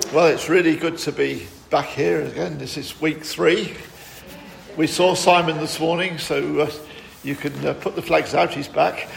Well, it's really good to be back here again. This is week 3. We saw Simon this morning, so you can put the flags out. He's back.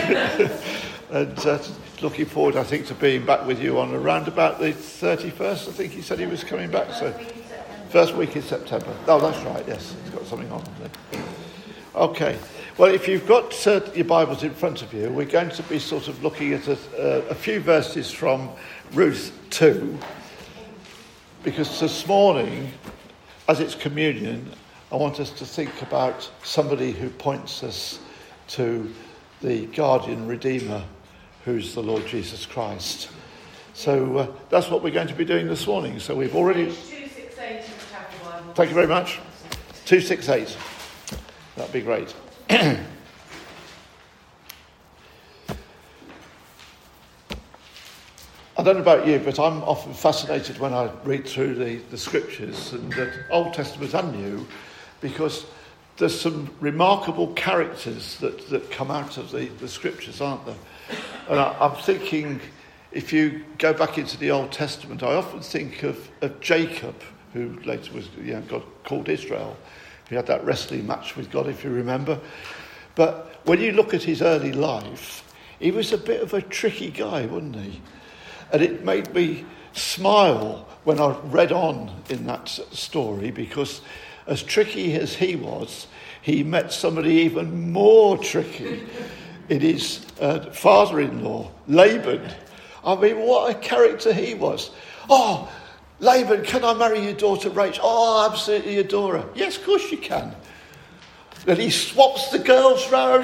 And looking forward, I think, to being back with you on around about the 31st. I think he said he was coming back. So first week in September. Oh, that's right. Yes, he's got something on there. Okay. Well, if you've got your Bibles in front of you, we're going to be sort of looking at a few verses from Ruth 2. Because this morning, as it's communion, I want us to think about somebody who points us to the guardian redeemer, who's the Lord Jesus Christ. So that's what we're going to be doing this morning. So we've already... Page 268 in the Chapel Bible. Thank you very much. 268. That'd be great. I don't know about you, but I'm often fascinated when I read through the scriptures, and the Old Testament and New, because there's some remarkable characters that come out of the scriptures, aren't there? And I'm thinking, if you go back into the Old Testament, I often think of Jacob, who later was God called Israel. He had that wrestling match with God, if you remember. But when you look at his early life, he was a bit of a tricky guy, wasn't he? And it made me smile when I read on in that story, because as tricky as he was, he met somebody even more tricky in his father-in-law, Laban. I mean, what a character he was. Oh, Laban, can I marry your daughter Rachel? Oh, I absolutely adore her. Yes, of course you can. And he swaps the girls round.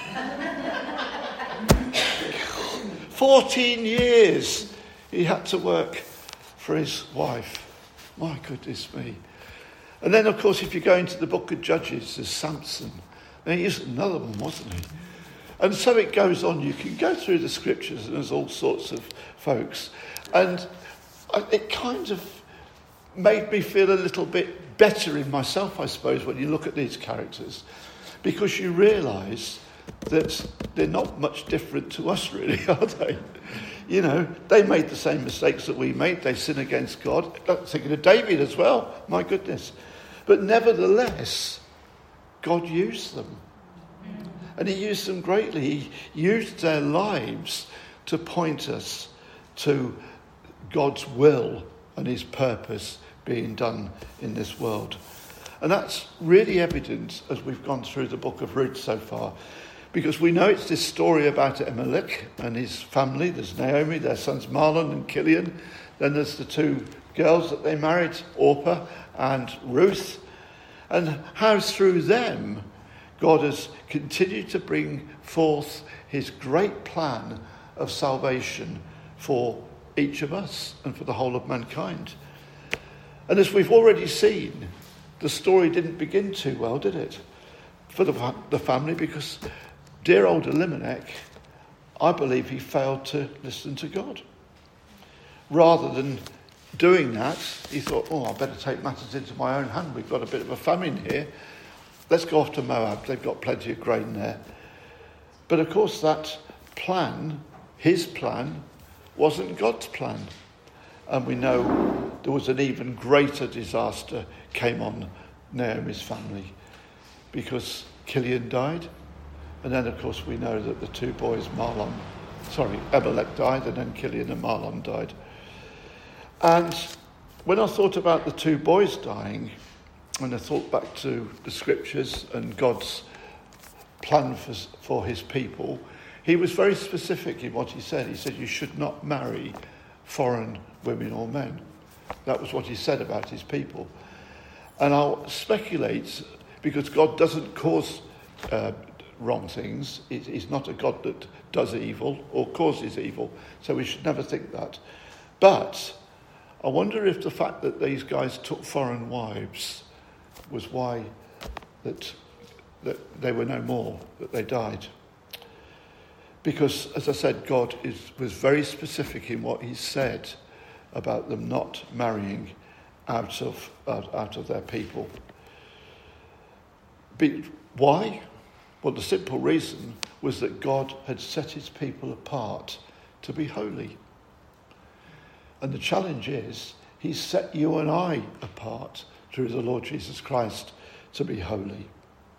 14 years he had to work for his wife. My goodness me. And then, of course, if you go into the book of Judges, there's Samson. And he's another one, wasn't he? And so it goes on. You can go through the scriptures and there's all sorts of folks. And it kind of made me feel a little bit better in myself, I suppose, when you look at these characters. Because you realise that they're not much different to us, really, are they? You know, they made the same mistakes that we made. They sin against God. I'm thinking of David as well. My goodness. But nevertheless, God used them. And he used them greatly. He used their lives to point us to God's will and his purpose being done in this world. And that's really evident as we've gone through the book of Ruth so far. Because we know it's this story about Elimelech and his family. There's Naomi, their sons Mahlon and Kilian. Then there's the 2 girls that they married, Orpah and Ruth. And how through them God has continued to bring forth his great plan of salvation for each of us and for the whole of mankind. And as we've already seen, the story didn't begin too well, did it? For the family, because dear old Elimelech, I believe he failed to listen to God. Rather than doing that, he thought, I better take matters into my own hand. We've got a bit of a famine here. Let's go off to Moab. They've got plenty of grain there. But of course that plan, his plan, wasn't God's plan. And we know there was an even greater disaster came on Naomi's family because Kilian died. And then, of course, we know that the 2 boys, Elimelech died, and then Kilian and Mahlon died. And when I thought about the 2 boys dying, and I thought back to the scriptures and God's plan for his people, he was very specific in what he said. He said, you should not marry foreign women or men. That was what he said about his people. And I'll speculate, because God doesn't cause wrong things. He's not a God that does evil or causes evil, so we should never think that. But I wonder if the fact that these guys took foreign wives was why that they were no more, that they died. Because, as I said, God was very specific in what he said about them not marrying out of their people. Why? Well, the simple reason was that God had set his people apart to be holy. And the challenge is, he's set you and I apart through the Lord Jesus Christ to be holy.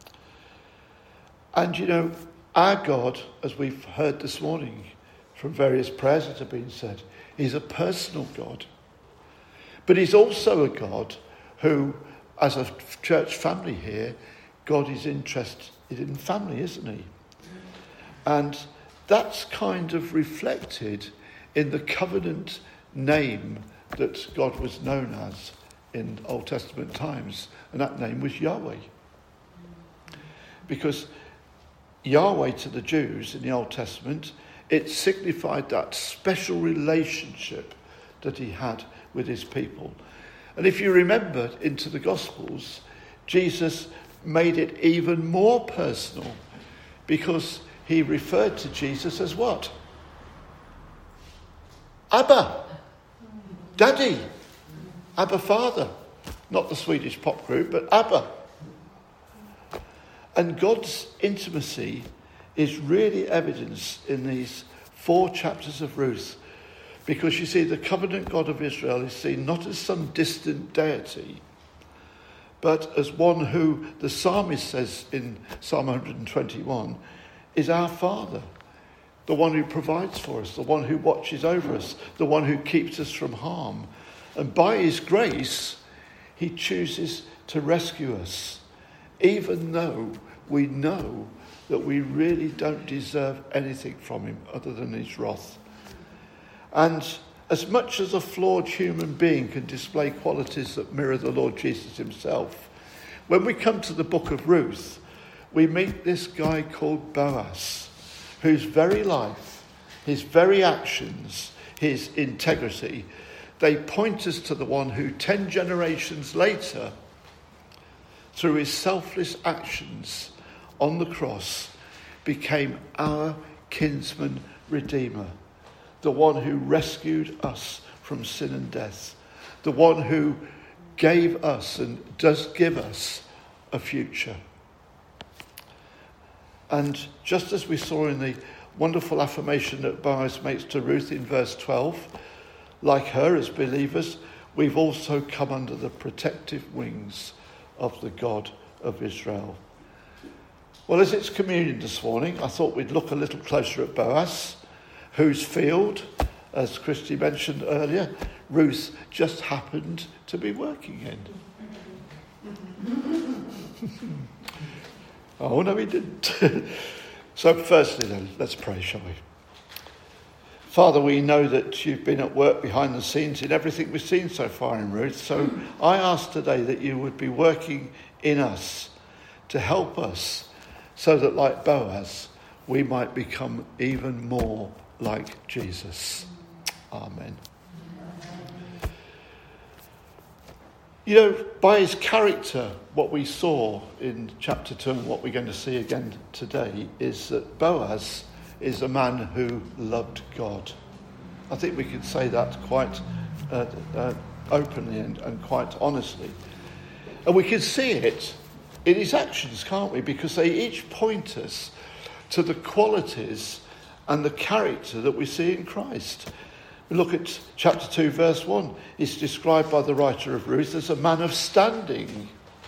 And you know, our God, as we've heard this morning from various prayers that have been said, he's a personal God. But he's also a God who, as a church family here, God is interested in family, isn't he? And that's kind of reflected in the covenant name that God was known as in Old Testament times. And that name was Yahweh. Because Yahweh to the Jews in the Old Testament, it signified that special relationship that he had with his people. And if you remember into the Gospels, Jesus made it even more personal because he referred to Jesus as what? Abba, Daddy, Abba Father. Not the Swedish pop group, but Abba. And God's intimacy is really evidenced in these 4 chapters of Ruth. Because you see, the covenant God of Israel is seen not as some distant deity, but as one who the psalmist says in Psalm 121 is our Father, the one who provides for us, the one who watches over us, the one who keeps us from harm. And by his grace, he chooses to rescue us, even though we know that we really don't deserve anything from him other than his wrath. And as much as a flawed human being can display qualities that mirror the Lord Jesus himself, when we come to the book of Ruth, we meet this guy called Boaz, whose very life, his very actions, his integrity, they point us to the one who 10 generations later, through his selfless actions on the cross, became our kinsman redeemer. The one who rescued us from sin and death. The one who gave us and does give us a future. And just as we saw in the wonderful affirmation that Boaz makes to Ruth in verse 12, like her as believers, we've also come under the protective wings of the God of Israel. Well, as it's communion this morning, I thought we'd look a little closer at Boaz, whose field, as Christy mentioned earlier, Ruth just happened to be working in. Oh, no, he didn't. So firstly then, let's pray, shall we? Father, we know that you've been at work behind the scenes in everything we've seen so far in Ruth. So I ask today that you would be working in us to help us so that, like Boaz, we might become even more like Jesus. Amen. You know, by his character, what we saw in chapter 2 and what we're going to see again today is that Boaz is a man who loved God. I think we can say that quite openly and quite honestly. And we can see it in his actions, can't we? Because they each point us to the qualities and the character that we see in Christ. We look at chapter 2, verse 1. It's described by the writer of Ruth as a man of standing.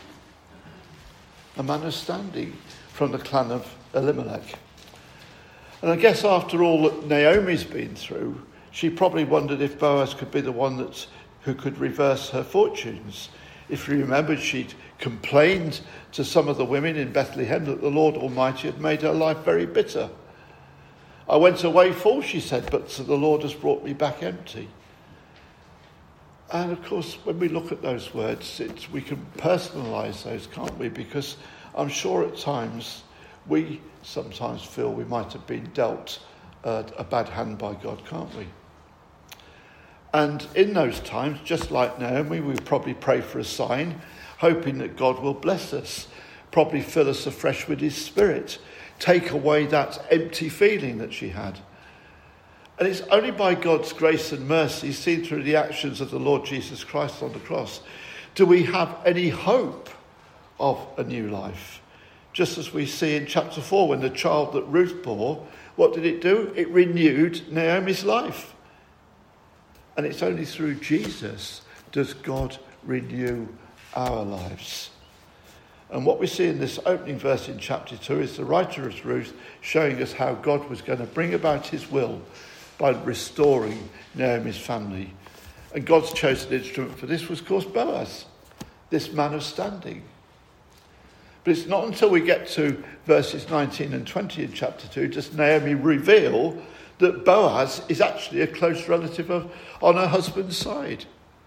A man of standing from the clan of Elimelech. And I guess after all that Naomi's been through, she probably wondered if Boaz could be the one who could reverse her fortunes. If you remember, she'd complained to some of the women in Bethlehem that the Lord Almighty had made her life very bitter. I went away full, she said, but the Lord has brought me back empty. And of course, when we look at those words, we can personalise those, can't we? Because I'm sure at times we sometimes feel we might have been dealt a bad hand by God, can't we? And in those times, just like Naomi, we probably pray for a sign, hoping that God will bless us, probably fill us afresh with his Spirit, take away that empty feeling that she had. And it's only by God's grace and mercy, seen through the actions of the Lord Jesus Christ on the cross, do we have any hope of a new life. Just as we see in chapter 4, when the child that Ruth bore, what did it do? It renewed Naomi's life. And it's only through Jesus does God renew our lives. And what we see in this opening verse in chapter 2 is the writer of Ruth showing us how God was going to bring about his will by restoring Naomi's family. And God's chosen instrument for this was, of course, Boaz, this man of standing. But it's not until we get to verses 19 and 20 in chapter 2 does Naomi reveal that Boaz is actually a close relative on her husband's side.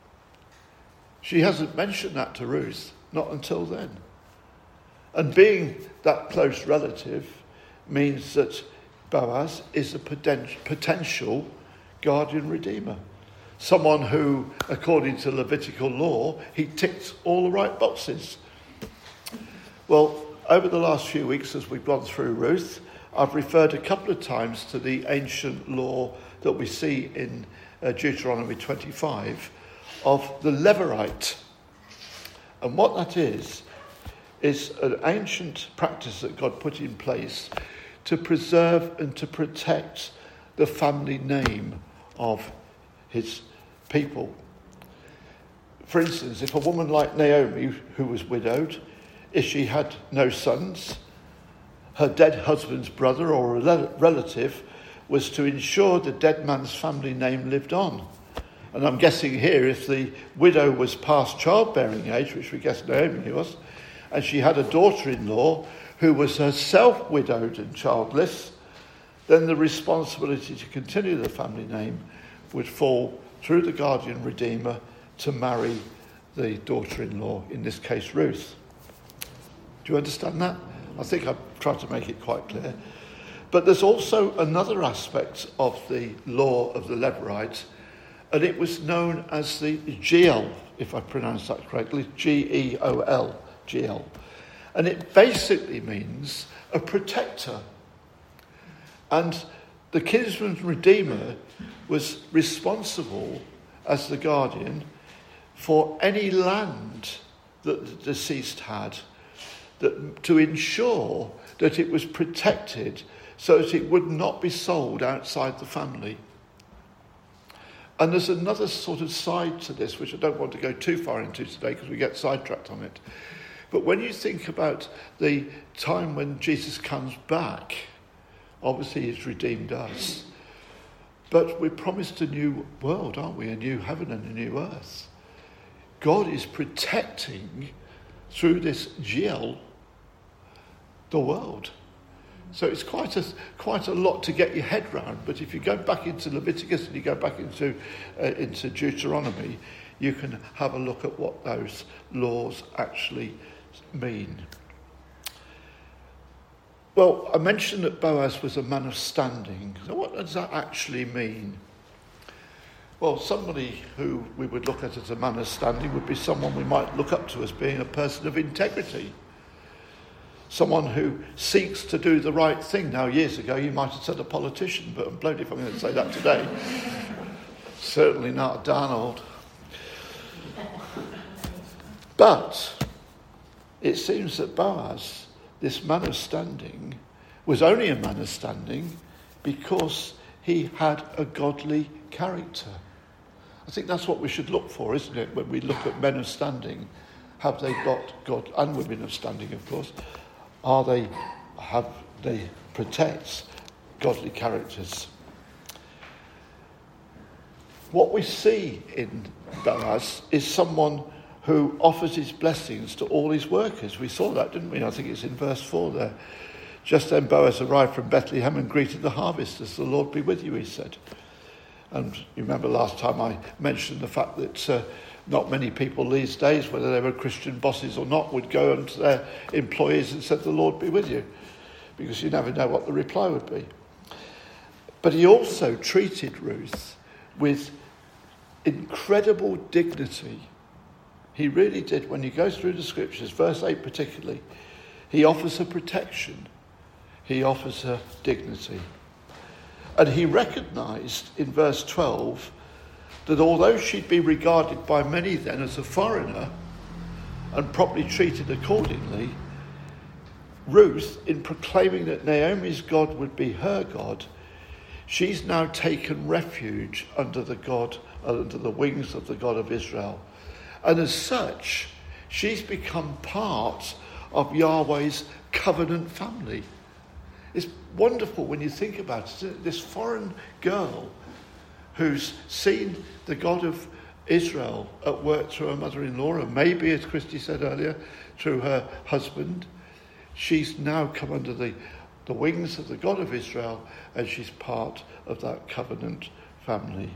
She hasn't mentioned that to Ruth, not until then. And being that close relative means that Boaz is a potential guardian redeemer. Someone who, according to Levitical law, he ticks all the right boxes. Well, over the last few weeks as we've gone through Ruth, I've referred a couple of times to the ancient law that we see in Deuteronomy 25 of the Levirate. And what that is an ancient practice that God put in place to preserve and to protect the family name of his people. For instance, if a woman like Naomi, who was widowed, if she had no sons, her dead husband's brother or a relative was to ensure the dead man's family name lived on. And I'm guessing here, if the widow was past childbearing age, which we guess Naomi was, and she had a daughter-in-law who was herself widowed and childless, then the responsibility to continue the family name would fall through the guardian redeemer to marry the daughter-in-law, in this case Ruth. Do you understand that? I think I've tried to make it quite clear. But there's also another aspect of the law of the Levirate, and it was known as the Geol, if I pronounce that correctly, Geol, Geol. And it basically means a protector. And the kinsman redeemer was responsible as the guardian for any land that the deceased had, to ensure that it was protected so that it would not be sold outside the family. And there's another sort of side to this, which I don't want to go too far into today because we get sidetracked on it. But when you think about the time when Jesus comes back, obviously he's redeemed us. But we're promised a new world, aren't we? A new heaven and a new earth. God is protecting, through this Geol, the world. So it's quite a lot to get your head round. But if you go back into Leviticus and you go back into Deuteronomy, you can have a look at what those laws actually mean. Well, I mentioned that Boaz was a man of standing. So what does that actually mean? Well, somebody who we would look at as a man of standing would be someone we might look up to as being a person of integrity. Someone who seeks to do the right thing. Now, years ago, you might have said a politician, but I'm blowed if I'm going to say that today. Certainly not Donald. But it seems that Boaz, this man of standing, was only a man of standing because he had a godly character. I think that's what we should look for, isn't it, when we look at men of standing? Have they got God, and women of standing, of course, have they protect godly characters? What we see in Boaz is someone who offers his blessings to all his workers. We saw that, didn't we? I think it's in verse 4 there. Just then Boaz arrived from Bethlehem and greeted the harvesters. The Lord be with you, he said. And you remember last time I mentioned the fact that not many people these days, whether they were Christian bosses or not, would go to their employees and said, the Lord be with you, because you never know what the reply would be. But he also treated Ruth with incredible dignity. He really did. When you go through the scriptures, verse 8 particularly, he offers her protection. He offers her dignity. And he recognised in verse 12 that although she'd be regarded by many then as a foreigner and properly treated accordingly, Ruth, in proclaiming that Naomi's God would be her God, she's now taken refuge under the God under the wings of the God of Israel. And as such, she's become part of Yahweh's covenant family. It's wonderful when you think about it. This foreign girl who's seen the God of Israel at work through her mother-in-law, and maybe, as Christy said earlier, through her husband, she's now come under the wings of the God of Israel, and she's part of that covenant family.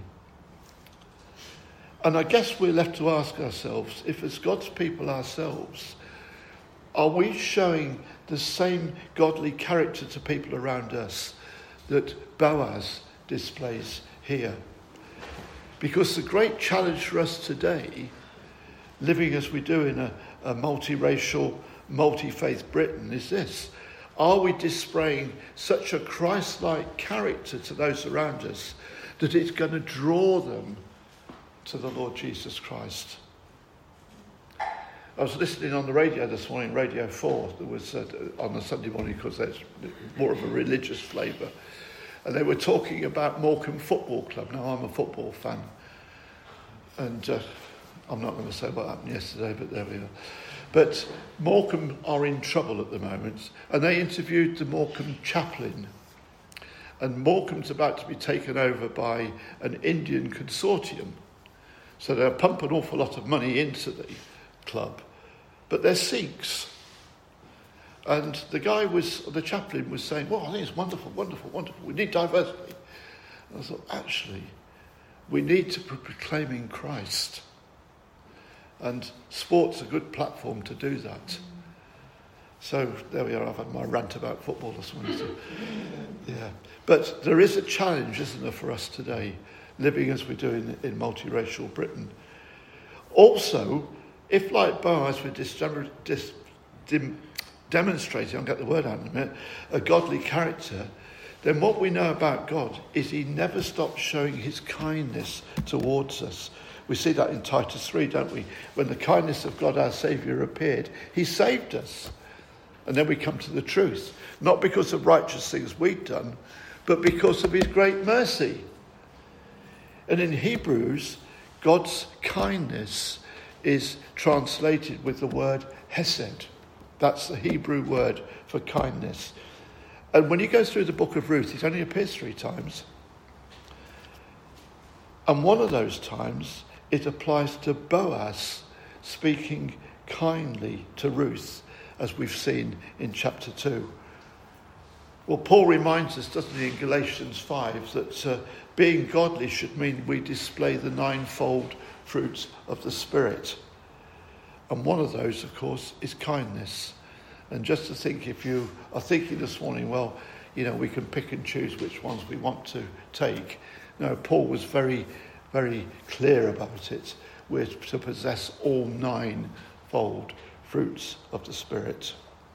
And I guess we're left to ask ourselves, if as God's people ourselves, are we showing the same godly character to people around us that Boaz displays here? Because the great challenge for us today, living as we do in a multiracial, multi-faith Britain, is this. Are we displaying such a Christ-like character to those around us that it's going to draw them to the Lord Jesus Christ? I was listening on the radio this morning, Radio 4, that was on a Sunday morning because there's more of a religious flavour. And they were talking about Morecambe Football Club. Now, I'm a football fan. And I'm not going to say what happened yesterday, but there we are. But Morecambe are in trouble at the moment. And they interviewed the Morecambe chaplain. And Morecambe's about to be taken over by an Indian consortium. So they'll pump an awful lot of money into the club. But they're Sikhs. And the chaplain was saying, well, I think it's wonderful, wonderful, wonderful. We need diversity. And I thought, actually, we need to be proclaiming Christ. And sport's a good platform to do that. So there we are. I've had my rant about football this morning. So, yeah. But there is a challenge, isn't there, for us today, living as we do in multiracial Britain. Also, if like Boaz we're demonstrating, I'll get the word out in a minute, a godly character, then what we know about God is he never stops showing his kindness towards us. We see that in Titus 3, don't we? When the kindness of God our Saviour appeared, he saved us. And then we come to the truth, not because of righteous things we've done, but because of his great mercy. And in Hebrews, God's kindness is translated with the word hesed. That's the Hebrew word for kindness. And when you go through the book of Ruth, it only appears 3 times. And one of those times, it applies to Boaz speaking kindly to Ruth, as we've seen in chapter 2. Well, Paul reminds us, doesn't he, in Galatians 5, that being godly should mean we display the 9-fold fruits of the Spirit. And one of those, of course, is kindness. And just to think, if you are thinking this morning, well, we can pick and choose which ones we want to take. No, Paul was very, very clear about it. We're to possess all 9-fold fruits of the Spirit.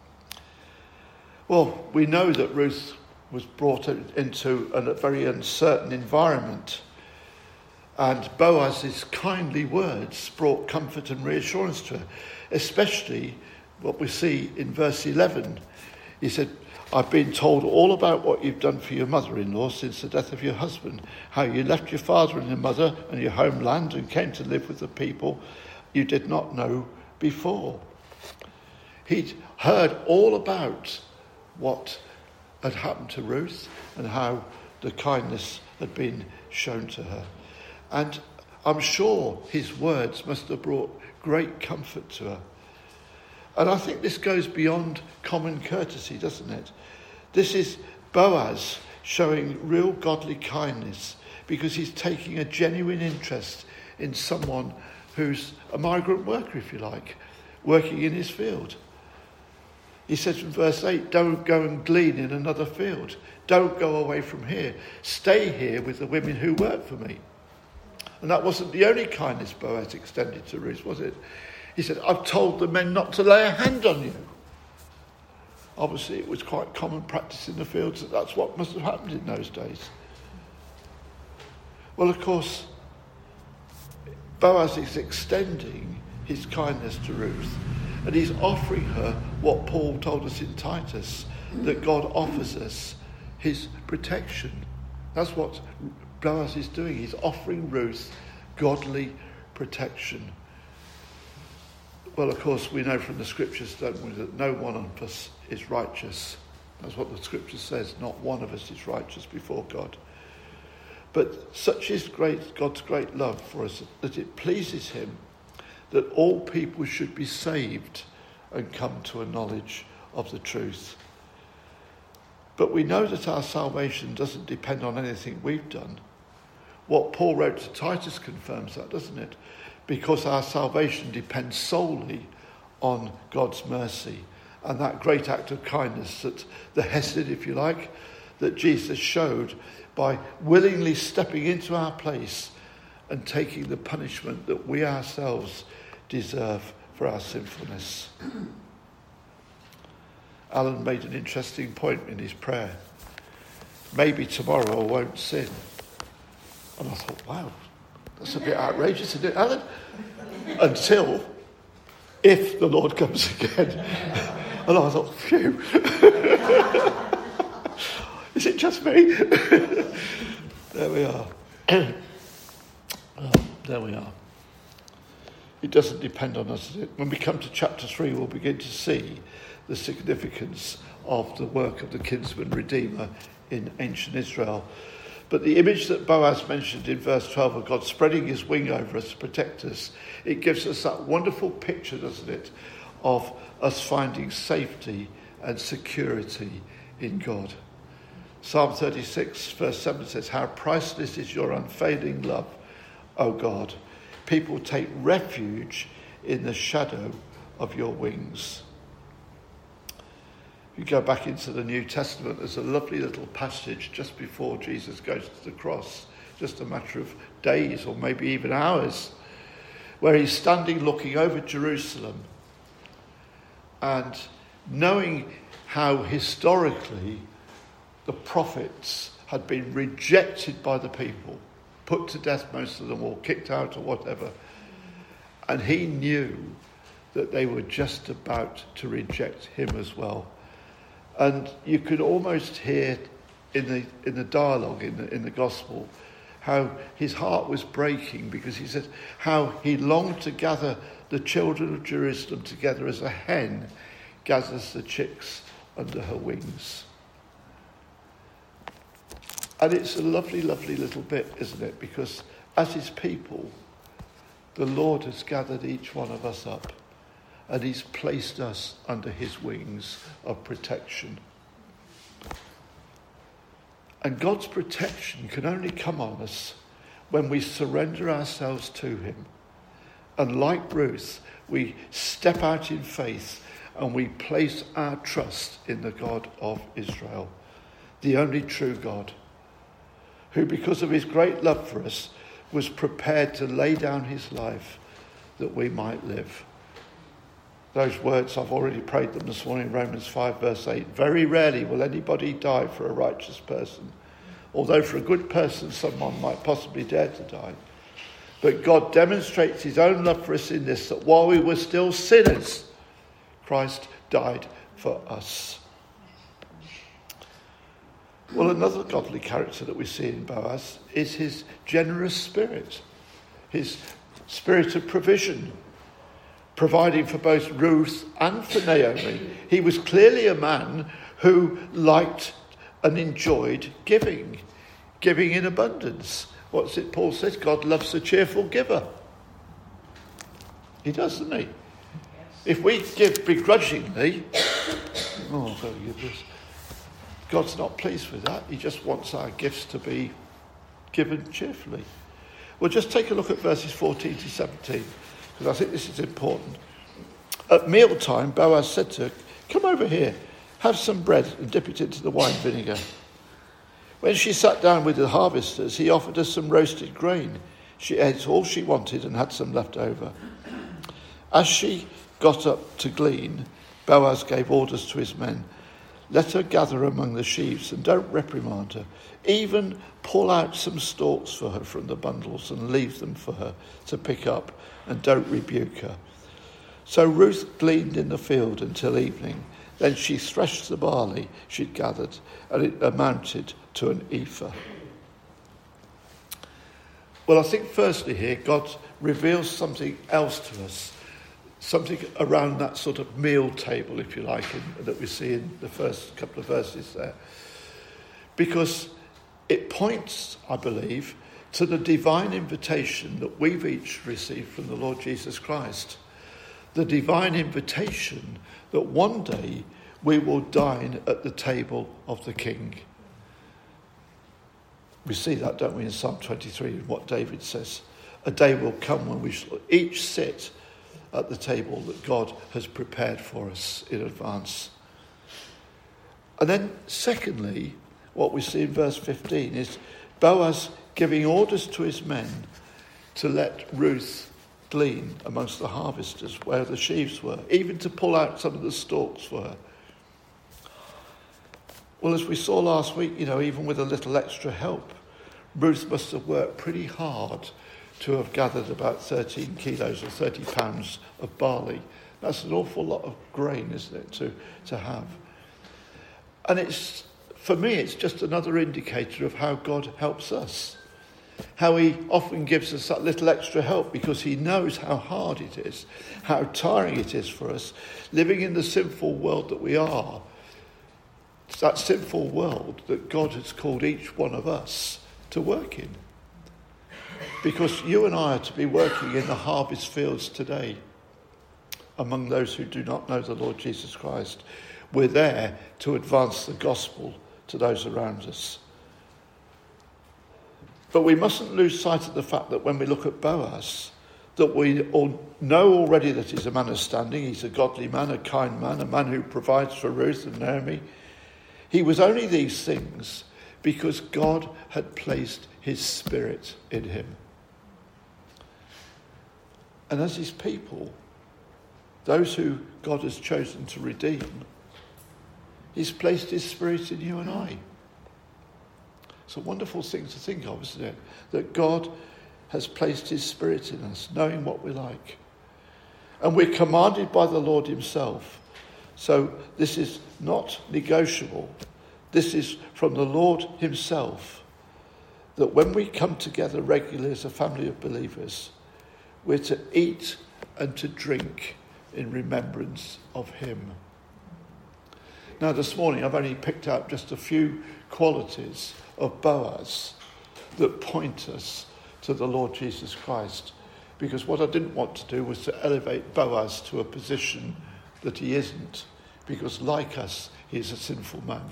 Well, we know that Ruth was brought into a very uncertain environment. And Boaz's kindly words brought comfort and reassurance to her, especially what we see in verse 11. He said, I've been told all about what you've done for your mother-in-law since the death of your husband, how you left your father and your mother and your homeland and came to live with the people you did not know before. He'd heard all about what had happened to Ruth and how the kindness had been shown to her. And I'm sure his words must have brought great comfort to her. And I think this goes beyond common courtesy, doesn't it? This is Boaz showing real godly kindness because he's taking a genuine interest in someone who's a migrant worker, if you like, working in his field. He says in verse 8, don't go and glean in another field. Don't go away from here. Stay here with the women who work for me. And that wasn't the only kindness Boaz extended to Ruth, was it? He said, I've told the men not to lay a hand on you. Obviously, it was quite common practice in the fields. That's what must have happened in those days. Well, of course, Boaz is extending his kindness to Ruth. And he's offering her what Paul told us in Titus, that God offers us his protection. That's what Boaz is doing. He's offering Ruth godly protection. Well, of course, we know from the scriptures, don't we, that no one of us is righteous. That's what the scripture says. Not one of us is righteous before God. But such is God's great love for us that it pleases him that all people should be saved and come to a knowledge of the truth. But we know that our salvation doesn't depend on anything we've done. What Paul wrote to Titus confirms that, doesn't it? Because our salvation depends solely on God's mercy and that great act of kindness, that the hesed, if you like, that Jesus showed by willingly stepping into our place and taking the punishment that we ourselves deserve for our sinfulness. Alan made an interesting point in his prayer. Maybe tomorrow I won't sin. And I thought, wow, that's a bit outrageous, isn't it, Alan? Until, if the Lord comes again. And I thought, phew. Is it just me? There we are. There we are. It doesn't depend on us. When we come to chapter 3, we'll begin to see the significance of the work of the kinsman redeemer in ancient Israel. But the image that Boaz mentioned in verse 12 of God spreading his wing over us to protect us, it gives us that wonderful picture, doesn't it, of us finding safety and security in God. Psalm 36 verse 7 says, "How priceless is your unfailing love, O God. People take refuge in the shadow of your wings." If you go back into the New Testament, there's a lovely little passage just before Jesus goes to the cross, just a matter of days or maybe even hours, where he's standing looking over Jerusalem and knowing how historically the prophets had been rejected by the people, put to death most of them, or kicked out or whatever. And he knew that they were just about to reject him as well. And you could almost hear in the dialogue in the gospel how his heart was breaking, because he said how he longed to gather the children of Jerusalem together as a hen gathers the chicks under her wings. And it's a lovely, lovely little bit, isn't it? Because as his people, the Lord has gathered each one of us up and he's placed us under his wings of protection. And God's protection can only come on us when we surrender ourselves to him. And like Ruth, we step out in faith and we place our trust in the God of Israel, the only true God, who because of his great love for us was prepared to lay down his life that we might live. Those words, I've already prayed them this morning, Romans 5 verse 8. Very rarely will anybody die for a righteous person, although for a good person someone might possibly dare to die. But God demonstrates his own love for us in this, that while we were still sinners, Christ died for us. Well, another godly character that we see in Boaz is his generous spirit, his spirit of provision, providing for both Ruth and for Naomi. He was clearly a man who liked and enjoyed giving in abundance. What's it Paul says? God loves a cheerful giver. He does, doesn't he? Yes. If we give begrudgingly, God's not pleased with that. He just wants our gifts to be given cheerfully. Well, just take a look at verses 14 to 17, because I think this is important. At mealtime, Boaz said to her, "Come over here, have some bread and dip it into the wine vinegar." When she sat down with the harvesters, he offered her some roasted grain. She ate all she wanted and had some left over. As she got up to glean, Boaz gave orders to his men. "Let her gather among the sheaves and don't reprimand her. Even pull out some stalks for her from the bundles and leave them for her to pick up, and don't rebuke her." So Ruth gleaned in the field until evening. Then she threshed the barley she'd gathered, and it amounted to an ephah. Well, I think firstly here, God reveals something else to us, something around that sort of meal table, if you like, that we see in the first couple of verses there. Because it points, I believe, to the divine invitation that we've each received from the Lord Jesus Christ. The divine invitation that one day we will dine at the table of the King. We see that, don't we, in Psalm 23, what David says. A day will come when we shall each sit at the table that God has prepared for us in advance. And then, secondly, what we see in verse 15 is Boaz giving orders to his men to let Ruth glean amongst the harvesters where the sheaves were, even to pull out some of the stalks for her. Well, as we saw last week, even with a little extra help, Ruth must have worked pretty hard to have gathered about 13 kilos or 30 pounds of barley. That's an awful lot of grain, isn't it, to have? And for me, it's just another indicator of how God helps us. How he often gives us that little extra help because he knows how hard it is, how tiring it is for us, living in the sinful world that we are. It's that sinful world that God has called each one of us to work in. Because you and I are to be working in the harvest fields today among those who do not know the Lord Jesus Christ. We're there to advance the gospel to those around us. But we mustn't lose sight of the fact that when we look at Boaz, that we all know already that he's a man of standing, he's a godly man, a kind man, a man who provides for Ruth and Naomi. He was only these things because God had placed his spirit in him. And as his people, those who God has chosen to redeem, he's placed his spirit in you and I. It's a wonderful thing to think of, isn't it? That God has placed his spirit in us, knowing what we like. And we're commanded by the Lord himself. So this is not negotiable. This is from the Lord himself, that when we come together regularly as a family of believers, we're to eat and to drink in remembrance of him. Now this morning I've only picked out just a few qualities of Boaz that point us to the Lord Jesus Christ, because what I didn't want to do was to elevate Boaz to a position that he isn't, because like us, he is a sinful man.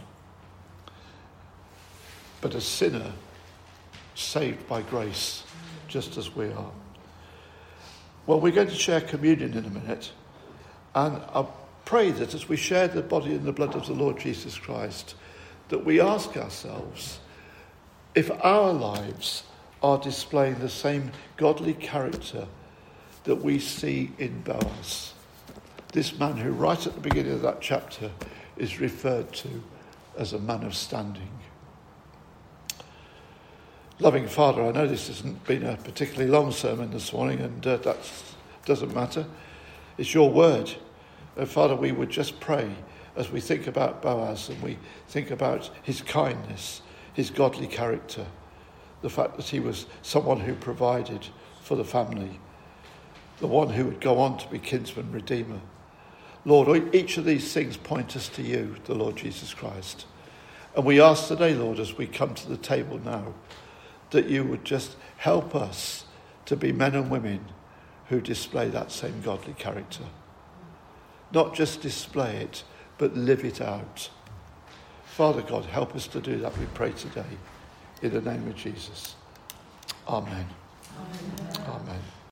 But a sinner saved by grace, just as we are. Well, we're going to share communion in a minute, and I pray that as we share the body and the blood of the Lord Jesus Christ, that we ask ourselves if our lives are displaying the same godly character that we see in Boaz. This man who right at the beginning of that chapter is referred to as a man of standing. Loving Father, I know this hasn't been a particularly long sermon this morning, and that doesn't matter. It's your word. Father, we would just pray as we think about Boaz and we think about his kindness, his godly character, the fact that he was someone who provided for the family, the one who would go on to be kinsman redeemer. Lord, each of these things point us to you, the Lord Jesus Christ. And we ask today, Lord, as we come to the table now, that you would just help us to be men and women who display that same godly character. Not just display it, but live it out. Father God, help us to do that, we pray today. In the name of Jesus. Amen. Amen. Amen.